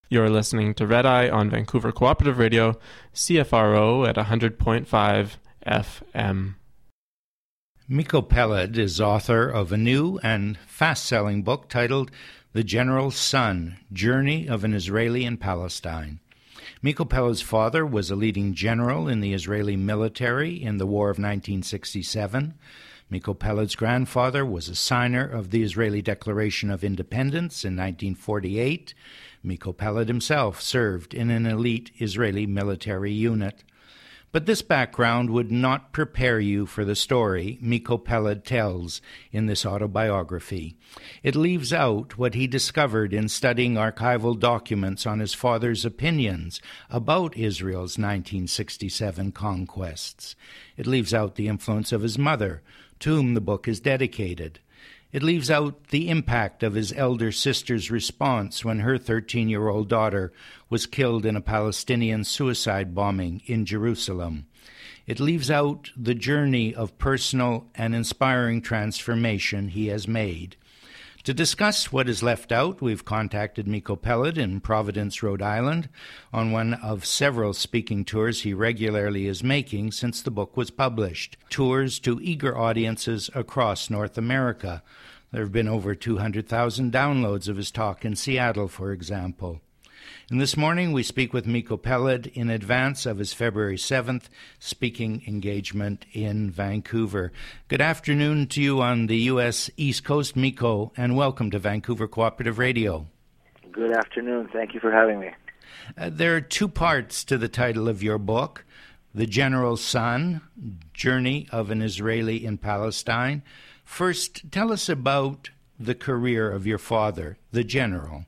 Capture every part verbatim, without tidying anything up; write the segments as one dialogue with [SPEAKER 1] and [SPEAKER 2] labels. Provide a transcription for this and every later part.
[SPEAKER 1] You're listening to Red Eye on Vancouver Cooperative Radio, C F R O at one hundred point five F M.
[SPEAKER 2] Miko Peled is author of a new and fast-selling book titled The General's Son, Journey of an Israeli in Palestine. Miko Peled's father was a leading general in the Israeli military in the War of nineteen sixty-seven. Miko Peled's grandfather was a signer of the Israeli Declaration of Independence in nineteen forty-eight. Miko Peled himself served in an elite Israeli military unit. But this background would not prepare you for the story Miko Peled tells in this autobiography. It leaves out what he discovered in studying archival documents on his father's opinions about Israel's nineteen sixty-seven conquests. It leaves out the influence of his mother, to whom the book is dedicated. It leaves out the impact of his elder sister's response when her thirteen-year-old daughter was killed in a Palestinian suicide bombing in Jerusalem. It leaves out the journey of personal and inspiring transformation he has made. To discuss what is left out, we've contacted Miko Peled in Providence, Rhode Island, on one of several speaking tours he regularly is making since the book was published, tours to eager audiences across North America. There have been over two hundred thousand downloads of his talk in Seattle, for example. And this morning we speak with Miko Peled in advance of his February seventh speaking engagement in Vancouver. Good afternoon to you on the U S East Coast, Miko, and welcome to Vancouver Cooperative Radio.
[SPEAKER 3] Good afternoon. Thank you for having me.
[SPEAKER 2] Uh, there are two parts to the title of your book, The General's Son, Journey of an Israeli in Palestine. First, tell us about the career of your father, the general.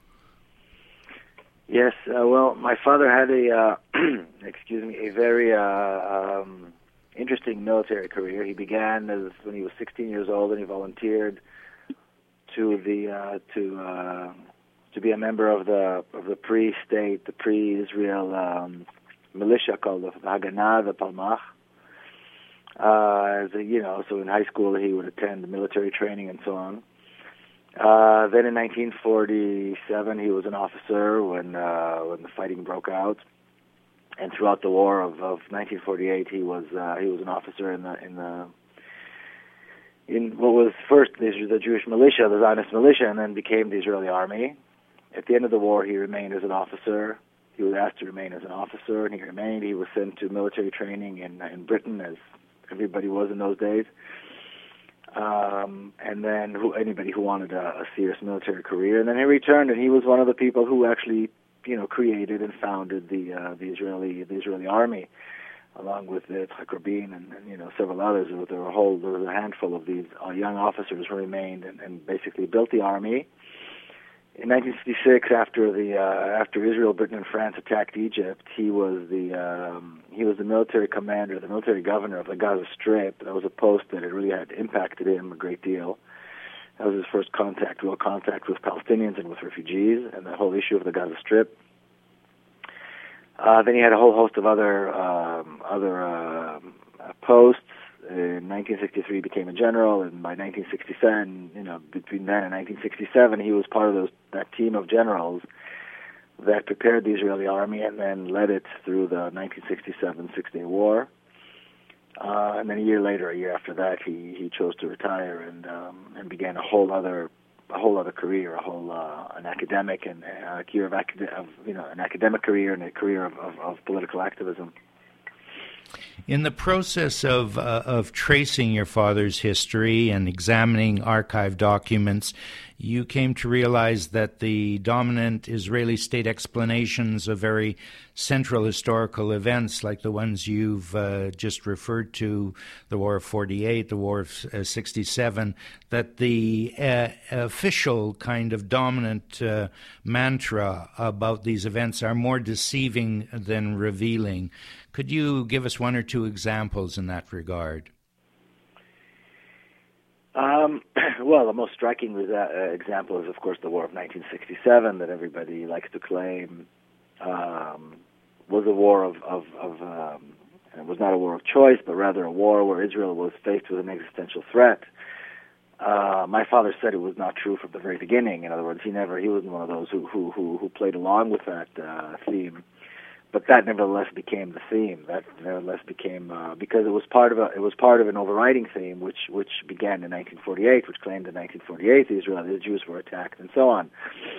[SPEAKER 3] Yes, uh, well, my father had a, uh, excuse me, a very uh, um, interesting military career. He began as when he was sixteen years old, and he volunteered to the uh, to uh, to be a member of the of the pre-state, the pre-Israel um, militia called the Haganah, the Palmach. Uh, as a, you know, so in high school he would attend military training and so on. Uh, then in nineteen forty-seven he was an officer when uh, when the fighting broke out, and throughout the war of, of nineteen forty-eight he was uh, he was an officer in the in the in what was first the, the Jewish militia, the Zionist militia, and then became the Israeli army. At the end of the war he remained as an officer. He was asked to remain as an officer, and he remained. He was sent to military training in in Britain, as everybody was in those days. Um, and then who, anybody who wanted a, a serious military career. And then he returned, and he was one of the people who actually, you know, created and founded the uh, the Israeli the Israeli army, along with uh, Yitzhak Rabin and, and you know several others. There were a whole there was a handful of these uh, young officers who remained and, and basically built the army. In nineteen sixty-six, after the uh, after Israel, Britain, and France attacked Egypt, he was the um, he was the military commander, the military governor of the Gaza Strip. That was a post that it really had impacted him a great deal. That was his first contact, real contact with Palestinians and with refugees, and the whole issue of the Gaza Strip. Uh, then he had a whole host of other um, other uh, posts. In nineteen sixty-three, he became a general, and by nineteen sixty-seven, you know, between then and nineteen sixty-seven, he was part of those, that team of generals that prepared the Israeli army and then led it through the nineteen sixty-seven Six-Day War. Uh, and then a year later, a year after that, he, he chose to retire and um, and began a whole other a whole other career, a whole uh, an academic and a career of, acad- of you know an academic career and a career of, of, of political activism.
[SPEAKER 2] In the process of uh, of tracing your father's history and examining archive documents, you came to realize that the dominant Israeli state explanations of very central historical events, like the ones you've uh, just referred to, the War of forty-eight, the War of uh, sixty-seven, that the uh, official kind of dominant uh, mantra about these events are more deceiving than revealing. Could you give us one or two examples in that regard?
[SPEAKER 3] Um, well, the most striking uh, example is, of course, the War of nineteen sixty-seven that everybody likes to claim um, was a war of, of, of um, it was not a war of choice, but rather a war where Israel was faced with an existential threat. uh, my father said it was not true from the very beginning. In other words, he never, he wasn't one of those who who who, who played along with that uh, theme. But that nevertheless became the theme. That nevertheless became uh, because it was part of a it was part of an overriding theme, which which began in nineteen forty-eight, which claimed in nineteen forty-eight the Israeli the Jews were attacked and so on.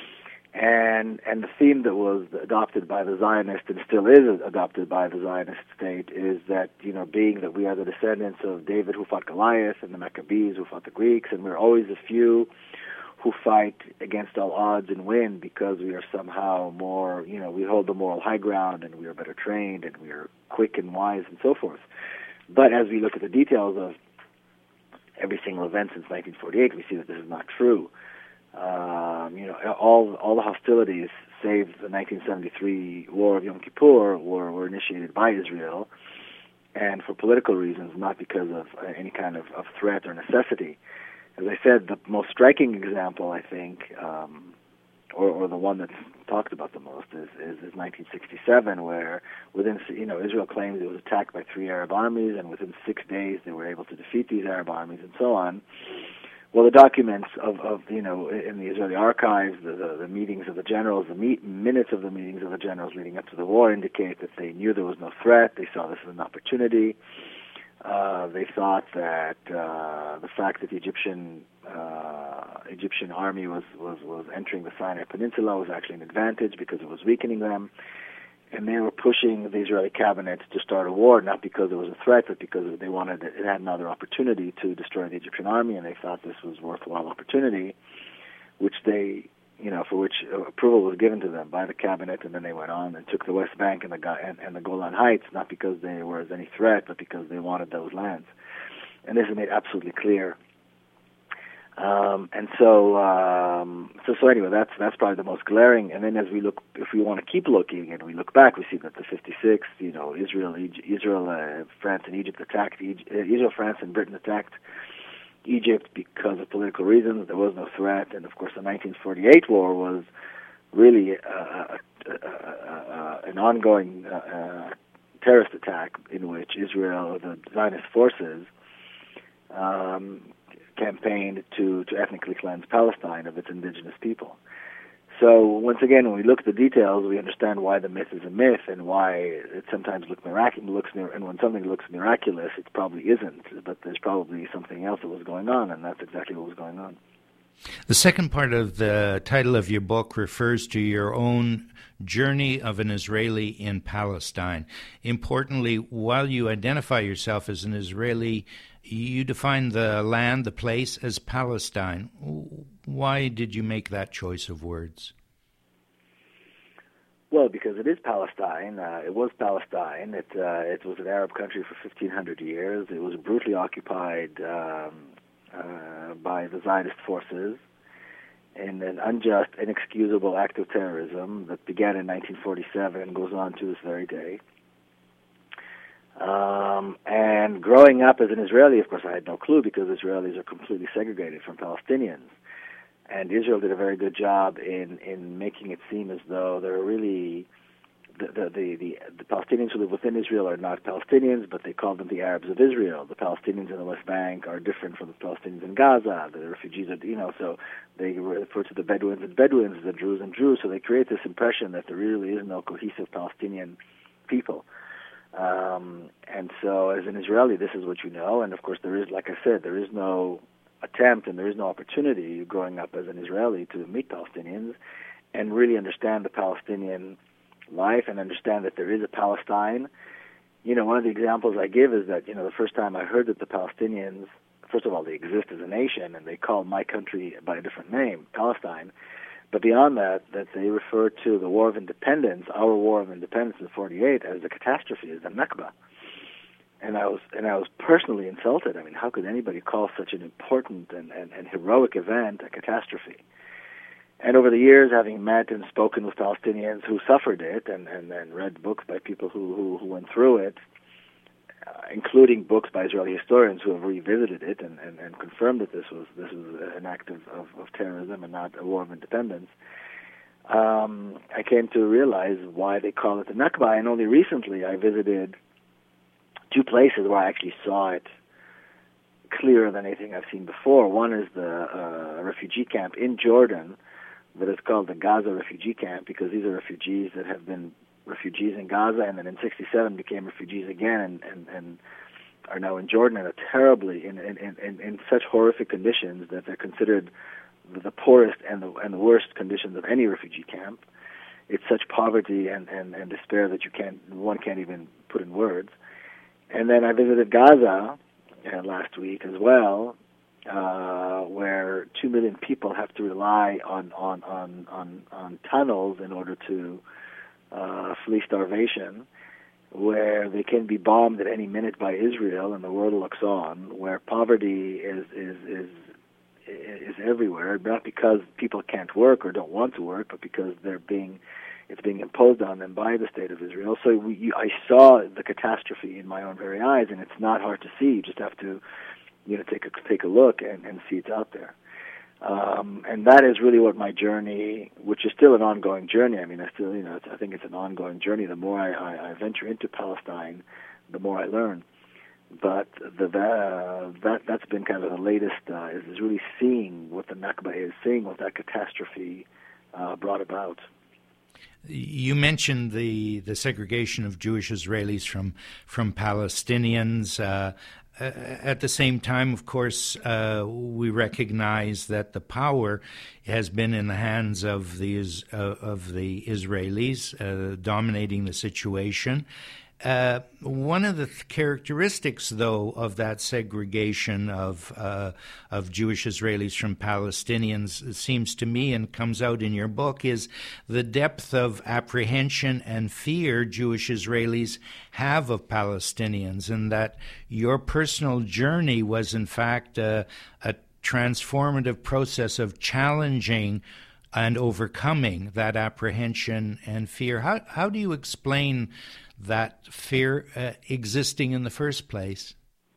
[SPEAKER 3] And and the theme that was adopted by the Zionist and still is adopted by the Zionist state is that, you know, being that we are the descendants of David who fought Goliath and the Maccabees who fought the Greeks, and we're always a few who fight against all odds and win because we are somehow more, you know, we hold the moral high ground and we are better trained and we are quick and wise and so forth. But as we look at the details of every single event since nineteen forty-eight, we see that this is not true. Um, you know, all all the hostilities, save the nineteen seventy-three War of Yom Kippur, were, were initiated by Israel, and for political reasons, not because of uh, any kind of, of threat or necessity. As I said, the most striking example, I think, um, or, or the one that's talked about the most, is, is, is nineteen sixty-seven, where within, you know, Israel claims it was attacked by three Arab armies, and within six days they were able to defeat these Arab armies, and so on. Well, the documents of, of you know, in the Israeli archives, the, the, the meetings of the generals, the meet, minutes of the meetings of the generals leading up to the war indicate that they knew there was no threat. They saw this as an opportunity. Uh, they thought that uh, the fact that the Egyptian uh, Egyptian army was, was, was entering the Sinai Peninsula was actually an advantage because it was weakening them. And they were pushing the Israeli cabinet to start a war, not because it was a threat, but because they wanted, it had another opportunity to destroy the Egyptian army, and they thought this was a worthwhile opportunity, which they, you know, for which approval was given to them by the cabinet, and then they went on and took the West Bank and the and, and the Golan Heights, not because they were any threat, but because they wanted those lands. And this is made absolutely clear. Um, and so, um, so, so anyway, that's that's probably the most glaring. And then, as we look, if we want to keep looking and we look back, we see that the fifty-six, you know, Israel, Egypt, Israel, uh, France, and Egypt attacked Egypt, uh, Israel, France, and Britain attacked Egypt because of political reasons. There was no threat, and of course, the nineteen forty-eight war was really uh, uh, uh, uh, an ongoing uh, uh, terrorist attack in which Israel, the Zionist forces, um, campaigned to, to ethnically cleanse Palestine of its indigenous people. So once again, when we look at the details, we understand why the myth is a myth and why it sometimes look mirac- looks mir- and when something looks miraculous, it probably isn't. But there's probably something else that was going on, and that's exactly what was going on.
[SPEAKER 2] The second part of the title of your book refers to your own journey of an Israeli in Palestine. Importantly, while you identify yourself as an Israeli, you define the land, the place, as Palestine. Why did you make that choice of words?
[SPEAKER 3] Well, because it is Palestine. Uh, it was Palestine. It uh, it was an Arab country for fifteen hundred years. It was brutally occupied um, uh, by the Zionist forces in an unjust, inexcusable act of terrorism that began in nineteen forty-seven and goes on to this very day. Um, and growing up as an Israeli, of course, I had no clue because Israelis are completely segregated from Palestinians. And Israel did a very good job in, in making it seem as though there are really the, the, the, the, the Palestinians who live within Israel are not Palestinians, but they call them the Arabs of Israel. The Palestinians in the West Bank are different from the Palestinians in Gaza. The refugees are, you know, so they refer to the Bedouins as Bedouins, the Druze and Druze. So they create this impression that there really is no cohesive Palestinian people. Um, and so as an Israeli, this is what you know. And of course, there is, like I said, there is no attempt and there is no opportunity growing up as an Israeli to meet Palestinians and really understand the Palestinian life and understand that there is a Palestine. You know, one of the examples I give is that, you know, the first time I heard that the Palestinians, first of all, they exist as a nation and they call my country by a different name, Palestine. But beyond that, that they refer to the War of Independence, our War of Independence in forty-eight, as a catastrophe, as a Nakba. And I was and I was personally insulted. I mean, how could anybody call such an important and, and, and heroic event a catastrophe? And over the years, having met and spoken with Palestinians who suffered it and, and, and read books by people who, who, who went through it, uh, including books by Israeli historians who have revisited it and, and, and confirmed that this was this was an act of, of, of terrorism and not a war of independence, um, I came to realize why they call it the Nakba. And only recently I visited two places where I actually saw it clearer than anything I've seen before. One is the uh, refugee camp in Jordan that is called the Gaza refugee camp, because these are refugees that have been refugees in Gaza and then in sixty-seven became refugees again and, and, and are now in Jordan and are terribly in, in, in, in such horrific conditions that they're considered the poorest and the, and the worst conditions of any refugee camp. It's such poverty and, and, and despair that you can't one can't even put in words. And then I visited Gaza uh, last week as well, uh, where two million people have to rely on on, on, on, on tunnels in order to uh, flee starvation, where they can be bombed at any minute by Israel and the world looks on, where poverty is is is is everywhere, not because people can't work or don't want to work, but because they're being it's being imposed on them by the state of Israel. So we, you, I saw the catastrophe in my own very eyes, and it's not hard to see. You just have to, you know, take a take a look and, and see it's out there. Um, and that is really what my journey, which is still an ongoing journey. I mean, I still, you know, it's, I think it's an ongoing journey. The more I, I, I venture into Palestine, the more I learn. But the, the that that's been kind of the latest uh, is, is really seeing what the Nakba is, seeing what that catastrophe uh, brought about.
[SPEAKER 2] You mentioned the the segregation of Jewish Israelis from from Palestinians. Uh, at the same time, of course, uh, we recognize that the power has been in the hands of the uh, of the Israelis, uh, dominating the situation. Uh, one of the th- characteristics, though, of that segregation of uh, of Jewish Israelis from Palestinians, it seems to me, and comes out in your book, is the depth of apprehension and fear Jewish Israelis have of Palestinians, and that your personal journey was, in fact, a, a transformative process of challenging and overcoming that apprehension and fear. How how do you explain that fear uh, existing in the first place?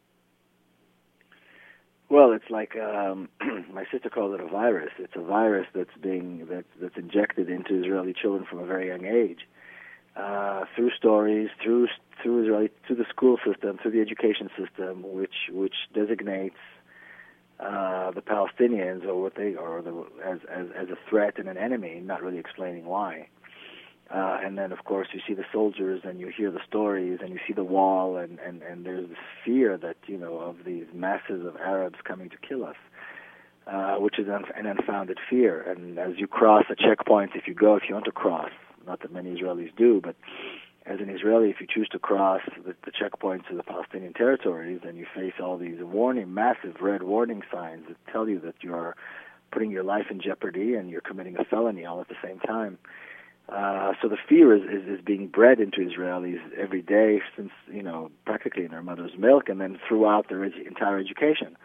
[SPEAKER 3] Well, it's like um, my sister calls it a virus. It's a virus that's being that's that's injected into Israeli children from a very young age, uh, through stories, through through Israeli, through the school system, through the education system, which which designates uh, the Palestinians or what they or the, as, as as a threat and an enemy, not really explaining why. Uh, and then, of course, you see the soldiers and you hear the stories and you see the wall and, and, and there's this fear that, you know, of these masses of Arabs coming to kill us, uh, which is un- an unfounded fear. And as you cross a checkpoint, if you go, if you want to cross, not that many Israelis do, but as an Israeli, if you choose to cross the, the checkpoints to the Palestinian territories, then you face all these warning, massive red warning signs that tell you that you are putting your life in jeopardy and you're committing a felony all at the same time. Uh, so the fear is, is, is being bred into Israelis every day since, you know, practically in their mother's milk and then throughout their edu- entire education.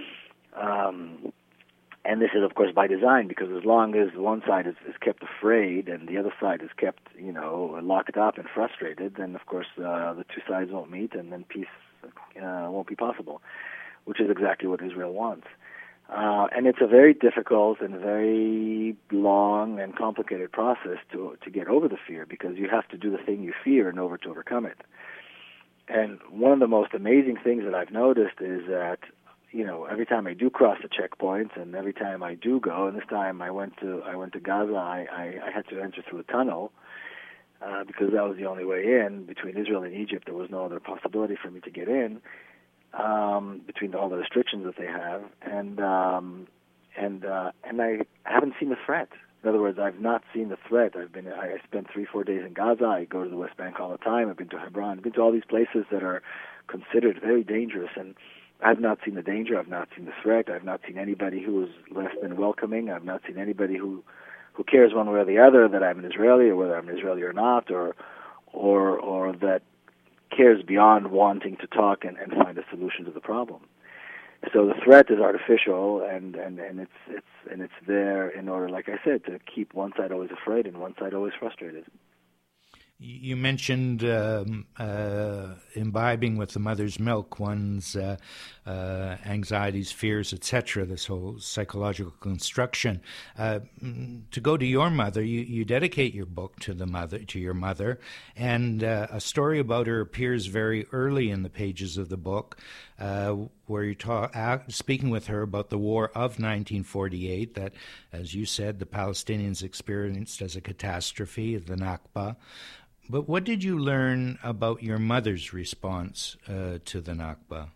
[SPEAKER 3] Um, and this is, of course, by design, because as long as one side is, is kept afraid and the other side is kept, you know, locked up and frustrated, then, of course, uh, the two sides won't meet and then peace uh, won't be possible, which is exactly what Israel wants. Uh, and it's a very difficult and very long and complicated process to to get over the fear, because you have to do the thing you fear in order to overcome it. And one of the most amazing things that I've noticed is that, you know, every time I do cross the checkpoints and every time I do go, and this time I went to I went to Gaza, I, I, I had to enter through a tunnel uh, because that was the only way in. Between Israel and Egypt, there was no other possibility for me to get in. Um, between all the restrictions that they have, and um, and uh, and I haven't seen the threat. In other words, I've not seen the threat. I've been I spent three four days in Gaza. I go to the West Bank all the time. I've been to Hebron. I've been to all these places that are considered very dangerous, and I've not seen the danger. I've not seen the threat. I've not seen anybody who is less than welcoming. I've not seen anybody who who cares one way or the other that I'm an Israeli or whether I'm an Israeli or not, or or or that cares beyond wanting to talk and, and find a solution to the problem. So the threat is artificial, and, and, and it's it's and it's there in order, like I said, to keep one side always afraid and one side always frustrated.
[SPEAKER 2] You mentioned um, uh, imbibing with the mother's milk one's uh, uh, anxieties, fears, et cetera, this whole psychological construction. Uh, to go to your mother, you, you dedicate your book to the mother, to your mother, and uh, a story about her appears very early in the pages of the book. Uh, where you're ta- uh, speaking with her about the war of nineteen forty-eight that, as you said, the Palestinians experienced as a catastrophe, the Nakba. But what did you learn about your mother's response uh, to the Nakba?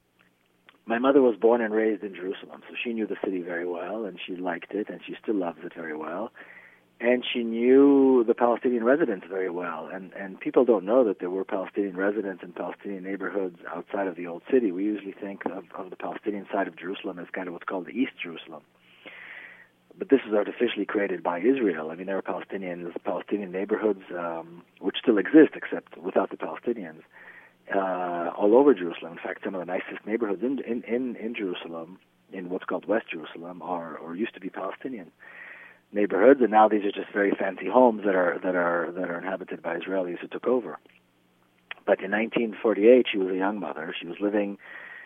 [SPEAKER 3] My mother was born and raised in Jerusalem, so she knew the city very well, and she liked it, and she still loves it very well. And she knew the Palestinian residents very well. And, and people don't know that there were Palestinian residents in Palestinian neighborhoods outside of the old city. We usually think of, of the Palestinian side of Jerusalem as kind of what's called the East Jerusalem. But this was artificially created by Israel. I mean, there are Palestinians, Palestinian neighborhoods, um, which still exist, except without the Palestinians, uh, all over Jerusalem. In fact, some of the nicest neighborhoods in, in, in, in Jerusalem, in what's called West Jerusalem, are or used to be Palestinian neighborhoods, and now these are just very fancy homes that are that are that are inhabited by Israelis who took over. But in nineteen forty-eight, she was a young mother. She was living,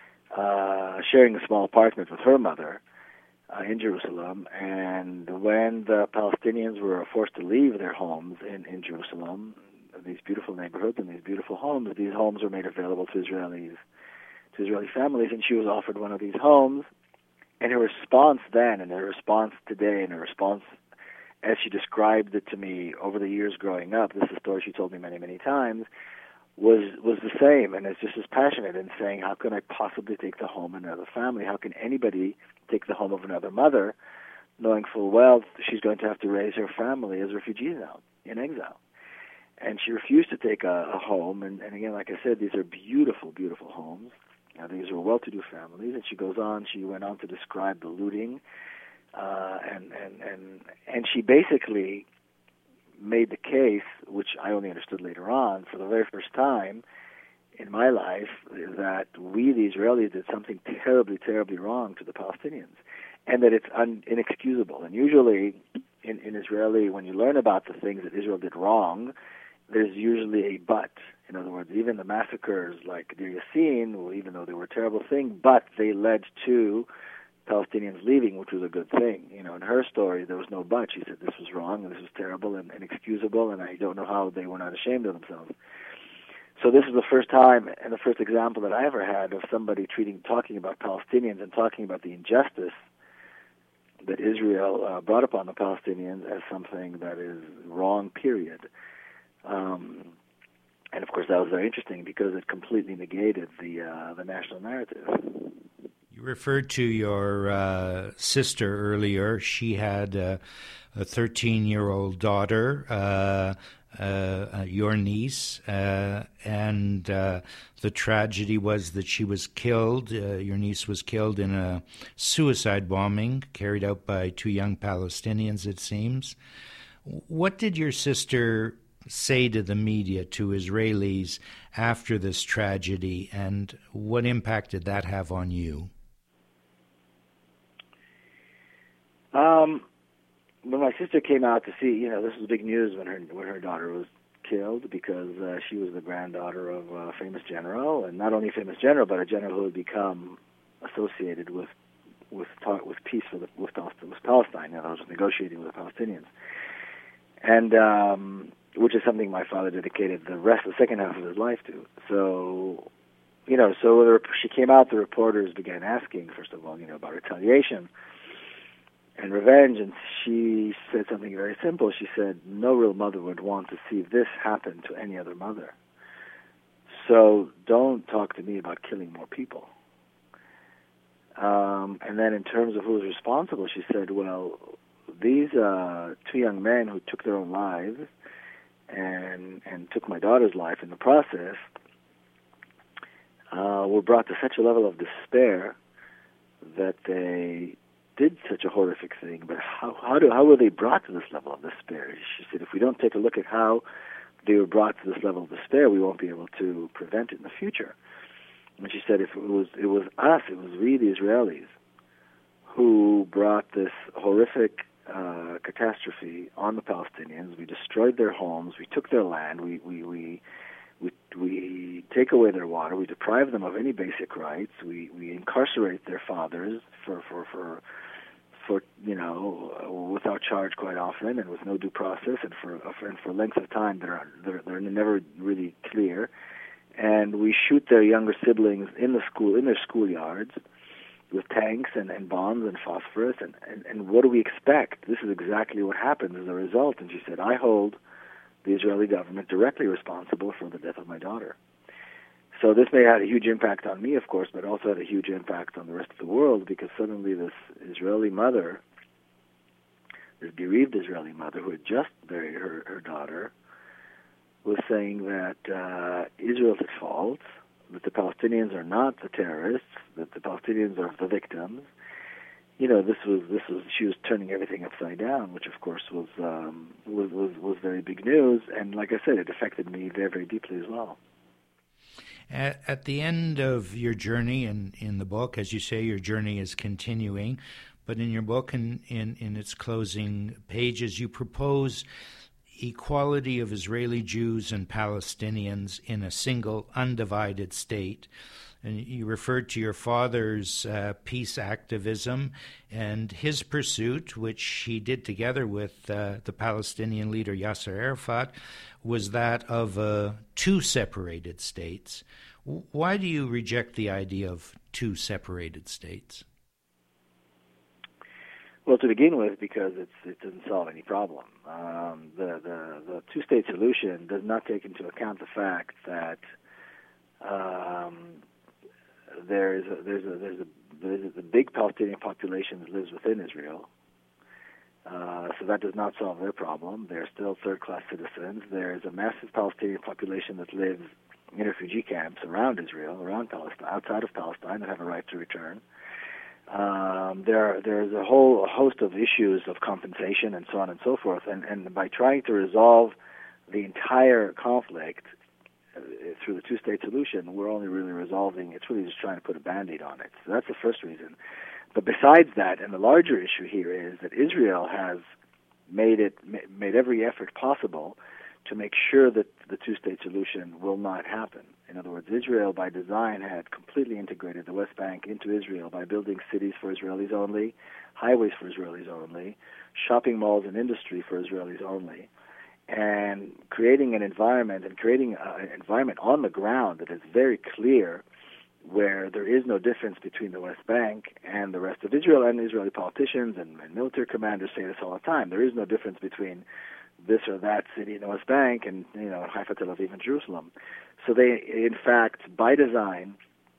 [SPEAKER 3] uh, sharing a small apartment with her mother uh, in Jerusalem. And when the Palestinians were forced to leave their homes in, in Jerusalem, these beautiful neighborhoods and these beautiful homes, these homes were made available to Israelis, to Israeli families, and she was offered one of these homes. And her response then, and her response today, and her response as she described it to me over the years growing up, this is a story she told me many, many times, was was the same, and it's just as passionate in saying, how can I possibly take the home of another family? How can anybody take the home of another mother, knowing full well she's going to have to raise her family as refugees now, in exile? And she refused to take a, a home, and, and again, like I said, these are beautiful, beautiful homes. Now, these were well-to-do families, and she goes on, she went on to describe the looting, uh, and, and, and, and she basically made the case, which I only understood later on, for the very first time in my life, that we, the Israelis, did something terribly, terribly wrong to the Palestinians, and that it's un- inexcusable. And usually, in, in Israeli, when you learn about the things that Israel did wrong, there's usually a but. In other words, even the massacres like Deir Yassin, well, even though they were a terrible thing, but they led to Palestinians leaving, which was a good thing. You know, in her story, there was no but. She said this was wrong, and this was terrible and inexcusable, and I don't know how they were not ashamed of themselves. So this is the first time and the first example that I ever had of somebody treating, talking about Palestinians and talking about the injustice that Israel uh, brought upon the Palestinians as something that is wrong, period. Um, and of course, that was very interesting because it completely negated the uh, the national narrative.
[SPEAKER 2] You referred to your uh, sister earlier. She had uh, a thirteen-year-old daughter, uh, uh, your niece, uh, and uh, the tragedy was that she was killed. Uh, your niece was killed in a suicide bombing carried out by two young Palestinians, it seems. What did your sister say to the media, to Israelis, after this tragedy, and what impact did that have on you?
[SPEAKER 3] Um, when my sister came out to see, you know, this was big news when her when her daughter was killed, because uh, she was the granddaughter of a famous general, and not only a famous general, but a general who had become associated with with with peace with with Palestine. You know, was negotiating with the Palestinians, and um, which is something my father dedicated the rest, the second half of his life to. So, you know, so the, she came out. The reporters began asking, first of all, you know, about retaliation and revenge, and she said something very simple. She said, no real mother would want to see this happen to any other mother. So don't talk to me about killing more people. Um, and then in terms of who was responsible, she said, well, these uh, two young men who took their own lives and and took my daughter's life in the process uh, were brought to such a level of despair that they did such a horrific thing, but how how do how were they brought to this level of despair? She said, if we don't take a look at how they were brought to this level of despair, we won't be able to prevent it in the future. And she said, if it was it was us, it was we, the Israelis, who brought this horrific uh, catastrophe on the Palestinians. We destroyed their homes, we took their land, we we we we, we take away their water, we deprive them of any basic rights, we we incarcerate their fathers for for for. for, you know, without charge quite often and with no due process and for and for lengths of time that are they're, they're never really clear. and we shoot their younger siblings in the school, in their schoolyards, with tanks and, and bombs and phosphorus, and, and, and what do we expect? This is exactly what happens as a result. And she said, I hold the Israeli government directly responsible for the death of my daughter. So this may have had a huge impact on me, of course, but also had a huge impact on the rest of the world, because suddenly this Israeli mother, this bereaved Israeli mother who had just buried her, her daughter, was saying that uh, Israel's at fault, that the Palestinians are not the terrorists, that the Palestinians are the victims. You know, this was this was she was turning everything upside down, which of course was um, was, was was very big news. And like I said, it affected me very very deeply as well.
[SPEAKER 2] At, at the end of your journey, in in the book, as you say, your journey is continuing, but in your book, in in, in its closing pages, you propose equality of Israeli Jews and Palestinians in a single undivided state. And you referred to your father's uh, peace activism and his pursuit, which he did together with uh, the Palestinian leader Yasser Arafat, was that of uh, two separated states. Why do you reject the idea of two separated states?
[SPEAKER 3] Well, to begin with, because it's, it doesn't solve any problem. Um, the, the, the two-state solution does not take into account the fact that um, there is a, there's a there's a there's a big Palestinian population that lives within Israel. Uh, so that does not solve their problem. They're still third-class citizens. There is a massive Palestinian population that lives in refugee camps around Israel, around Palestine, outside of Palestine, that have a right to return. Um, there, there's a whole host of issues of compensation and so on and so forth. And, and by trying to resolve the entire conflict uh, through the two-state solution, we're only really resolving, it's really just trying to put a Band-Aid on it. So that's the first reason. But besides that, and the larger issue here is that Israel has made it made every effort possible to make sure that the two-state solution will not happen. In other words, Israel, by design, had completely integrated the West Bank into Israel by building cities for Israelis only, highways for Israelis only, shopping malls and industry for Israelis only, and creating an environment and creating an environment on the ground that is very clear, where there is no difference between the West Bank and the rest of Israel. And Israeli politicians and, and military commanders say this all the time. There is no difference between this or that city in the West Bank and, you know, Haifa, Tel Aviv, and Jerusalem. So they, in fact, by design,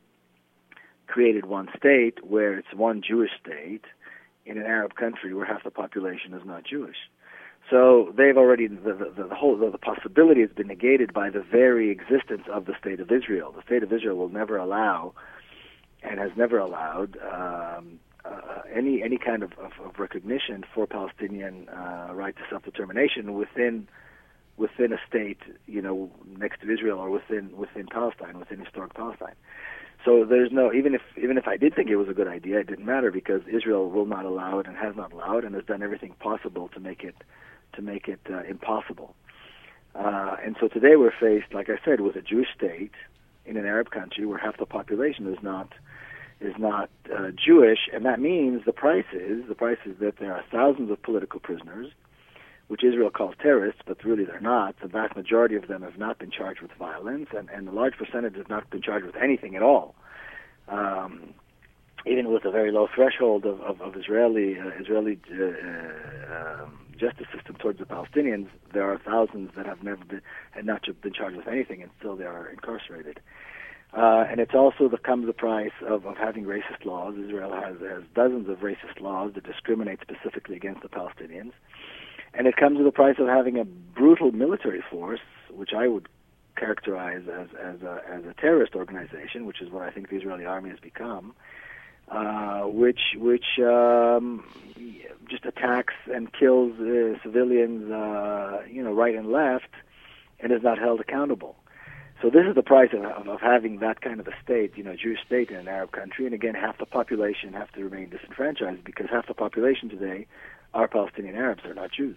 [SPEAKER 3] created one state where it's one Jewish state in an Arab country where half the population is not Jewish. So they've already, the, the, the whole, the, the possibility has been negated by the very existence of the State of Israel. The State of Israel will never allow, and has never allowed, um, uh, any any kind of, of, of recognition for Palestinian uh, right to self-determination within within a state, you know, next to Israel or within within Palestine, within historic Palestine. So there's no, even if even if I did think it was a good idea, it didn't matter, because Israel will not allow it and has not allowed and has done everything possible to make it to make it uh, impossible. Uh, and so today we're faced, like I said, with a Jewish state in an Arab country where half the population is not is not uh, Jewish, and that means the price is the price is that there are thousands of political prisoners, which Israel calls terrorists, but really they're not. The vast majority of them have not been charged with violence, and, and a large percentage have not been charged with anything at all. Um, even with a very low threshold of, of, of Israeli uh, Israeli uh, uh, um, justice system towards the Palestinians, there are thousands that have never been had not been charged with anything, and still they are incarcerated. Uh, and it's also the comes the price of, of having racist laws. Israel has, has dozens of racist laws that discriminate specifically against the Palestinians. And it comes with the price of having a brutal military force, which I would characterize as, as, a, as a terrorist organization, which is what I think the Israeli army has become, uh, which which um, just attacks and kills uh, civilians, uh, you know, right and left, and is not held accountable. So this is the price of, of, of having that kind of a state, you know, Jewish state in an Arab country. And again, half the population have to remain disenfranchised, because half the population today are Palestinian Arabs, they're not Jews.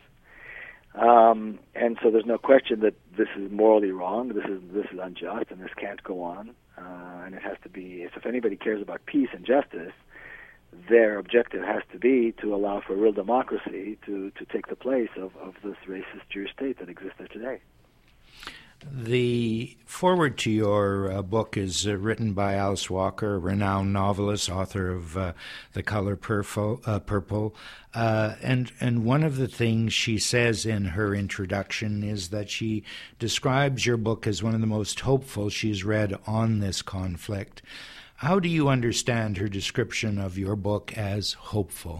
[SPEAKER 3] Um, and so there's no question that this is morally wrong, this is this is unjust, and this can't go on. Uh, and it has to be, if anybody cares about peace and justice, their objective has to be to allow for real democracy to, to take the place of, of this racist Jewish state that exists there today.
[SPEAKER 2] The foreword to your uh, book is uh, written by Alice Walker, a renowned novelist, author of uh, The Color Purple. Uh, Purple. Uh, and, and one of the things she says in her introduction is that she describes your book as one of the most hopeful she's read on this conflict. How do you understand her description of your book as hopeful?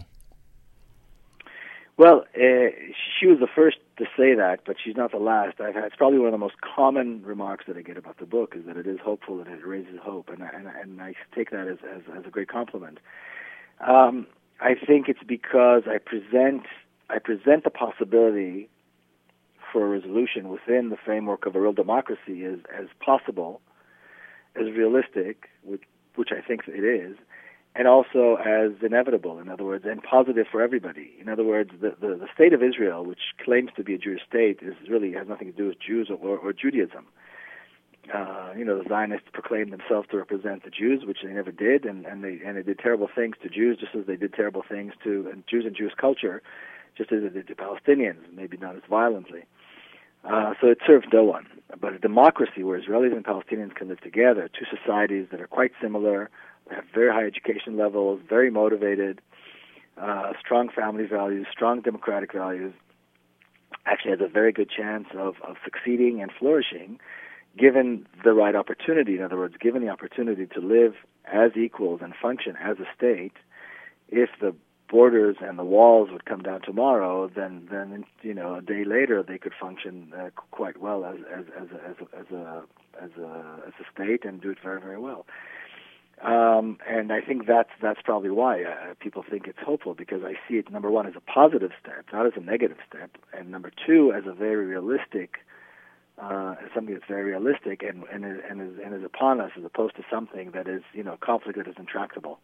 [SPEAKER 3] Well, uh, she was the first to say that, but she's not the last. I've had, it's probably one of the most common remarks that I get about the book is that it is hopeful and it raises hope, and I, and, and I take that as, as, as a great compliment. Um, I think it's because I present I present the possibility for a resolution within the framework of a real democracy as, as possible, as realistic, which, which I think it is, and also as inevitable, in other words, and positive for everybody. In other words, the, the, the state of Israel, which claims to be a Jewish state, is really has nothing to do with Jews or, or Judaism. Uh, you know, the Zionists proclaimed themselves to represent the Jews, which they never did, and, and they and they did terrible things to Jews, just as they did terrible things to and Jews and Jewish culture, just as they did to Palestinians, maybe not as violently. Uh, so it serves no one. But a democracy where Israelis and Palestinians can live together, two societies that are quite similar, have very high education levels, very motivated, uh, strong family values, strong democratic values, actually has a very good chance of, of succeeding and flourishing given the right opportunity. In other words, given the opportunity to live as equals and function as a state. If the borders and the walls would come down tomorrow, then, then you know, a day later they could function uh, quite well as as as a, as a, as a as a as a state and do it very very well. Um, and I think that's that's probably why uh, people think it's hopeful, because I see it, number one, as a positive step, not as a negative step, and number two, as a very realistic, uh, as something that's very realistic and and is, and is and is upon us, as opposed to something that is, you know, a conflict that is intractable.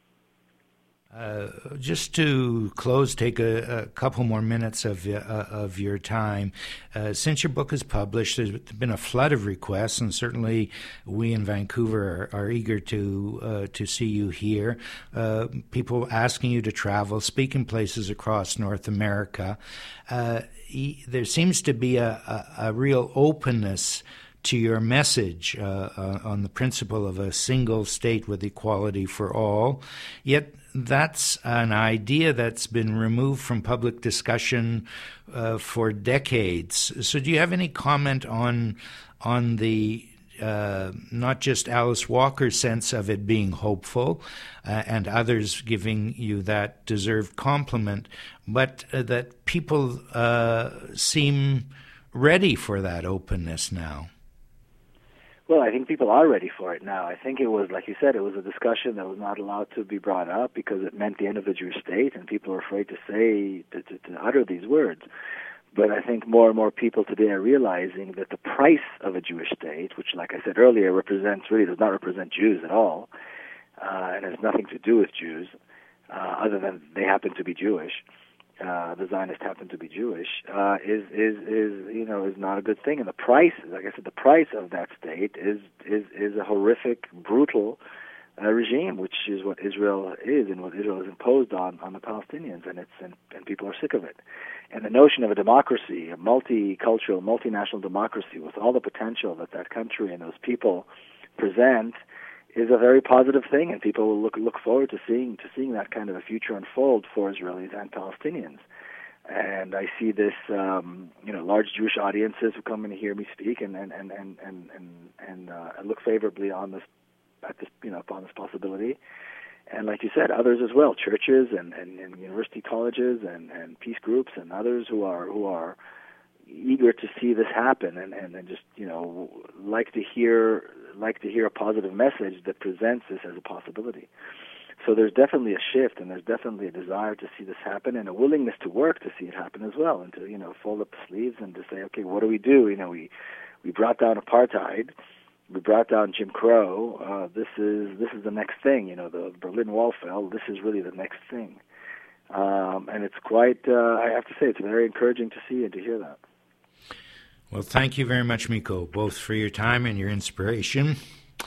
[SPEAKER 2] Uh, just to close, take a, a couple more minutes of uh, of your time. Uh, since your book is published, there's been a flood of requests, and certainly we in Vancouver are, are eager to uh, to see you here. Uh, people asking you to travel, speak in places across North America. Uh, there seems to be a, a, a real openness to your message uh, uh, on the principle of a single state with equality for all, yet that's an idea that's been removed from public discussion uh, for decades. So do you have any comment on on the uh, not just Alice Walker's sense of it being hopeful uh, and others giving you that deserved compliment, but uh, that people uh, seem ready for that openness now?
[SPEAKER 3] Well, I think people are ready for it now. I think it was, like you said, it was a discussion that was not allowed to be brought up because it meant the end of the Jewish state, and people are afraid to say, to, to, to utter these words. But I think more and more people today are realizing that the price of a Jewish state, which, like I said earlier, represents, really does not represent Jews at all, uh, and has nothing to do with Jews, uh, other than they happen to be Jewish. Uh, the Zionists happen to be Jewish, uh, is, is, is, you know, is not a good thing. And the price, like I said, the price of that state is, is, is a horrific, brutal uh, regime, which is what Israel is and what Israel has imposed on, on the Palestinians, and it's, and, and people are sick of it. And the notion of a democracy, a multicultural, multinational democracy with all the potential that that country and those people present is a very positive thing, and people will look look forward to seeing to seeing that kind of a future unfold for Israelis and Palestinians. And I see this, um, you know, large Jewish audiences who come in to hear me speak, and and and and and and, and uh, look favorably on this, at this, you know, upon this possibility. And like you said, others as well, churches and, and, and university colleges and, and peace groups and others who are who are eager to see this happen, and, and, and just, you know, like to hear like to hear a positive message that presents this as a possibility. So there's definitely a shift, and there's definitely a desire to see this happen, and a willingness to work to see it happen as well, and to, you know, fold up the sleeves and to say, okay, what do we do? You know, we we brought down apartheid, we brought down Jim Crow. Uh, this is this is the next thing. You know, the Berlin Wall fell. This is really the next thing, um, and it's quite. Uh, I have to say, it's very encouraging to see and to hear that.
[SPEAKER 2] Well, thank you very much, Miko, both for your time and your inspiration.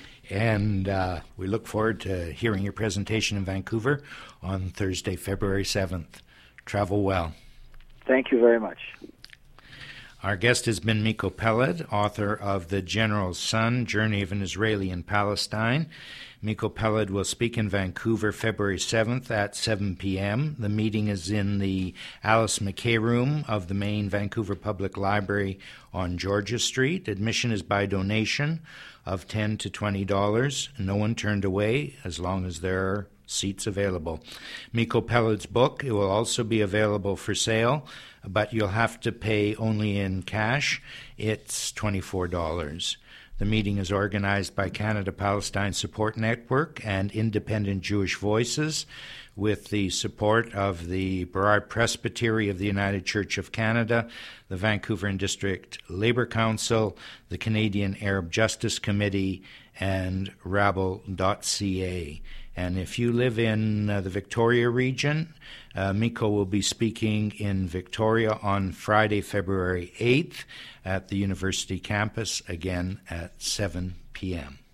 [SPEAKER 2] And uh, we look forward to hearing your presentation in Vancouver on Thursday, February seventh. Travel well.
[SPEAKER 3] Thank you very much.
[SPEAKER 2] Our guest has been Miko Peled, author of The General's Son, Journey of an Israeli in Palestine. Miko Peled will speak in Vancouver February seventh at seven p.m. The meeting is in the Alice McKay Room of the main Vancouver Public Library on Georgia Street. Admission is by donation of ten to twenty dollars. No one turned away as long as there are seats available. Miko Peled's book, it will also be available for sale, but you'll have to pay only in cash. It's twenty-four dollars. The meeting is organized by Canada Palestine Support Network and Independent Jewish Voices with the support of the Burrard Presbytery of the United Church of Canada, the Vancouver and District Labour Council, the Canadian Arab Justice Committee, and rabble dot c a. And if you live in uh, the Victoria region, uh, Miko will be speaking in Victoria on Friday, February eighth at the university campus, again at seven p.m.